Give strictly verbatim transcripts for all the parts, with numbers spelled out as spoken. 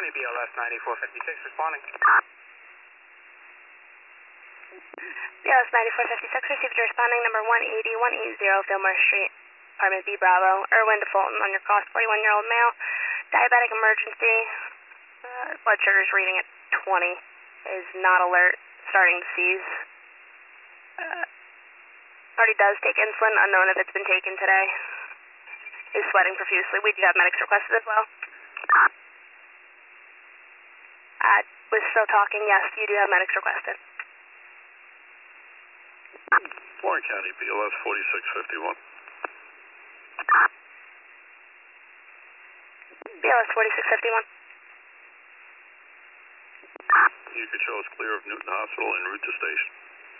County B L S ninety-four fifty-six responding. B L S ninety-four fifty-six received a responding number one eighty, one eighty Fillmore Street, apartment B Bravo, Irwin to Fulton on your cross, forty-one-year-old male, diabetic emergency, uh, blood sugar is reading at twenty, is not alert, starting to seize. Uh, party does take insulin, unknown if it's been taken today. Is sweating profusely. We do have medics requested as well. Uh, was still talking, yes, you do have medics requested. Warren County B L S forty-six fifty-one. B L S forty-six fifty-one. You could show us clear of Newton Hospital en route to station.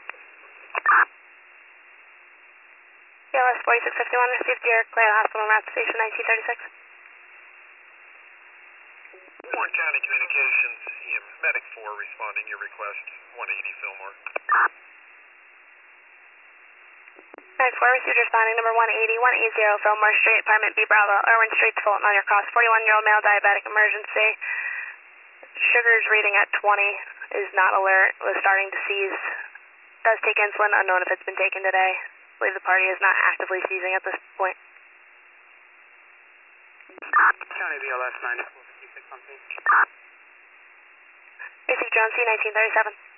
B L S forty-six fifty-one received your clear hospital and route to station nineteen thirty-six. Warren County Communications, yeah, Medic four responding your request, one eighty Fillmore. Medic four received responding number one eighty, one eighty Fillmore Street, apartment B Bravo, Irwin Street, Fulton on your cross, forty-one-year-old male, diabetic emergency. Sugar is reading at twenty, is not alert, was starting to seize. Does take insulin, unknown if it's been taken today. I believe the party is not actively seizing at this point. County B L S ninety-four fifty-six on scene. Received Jones C nineteen thirty-seven.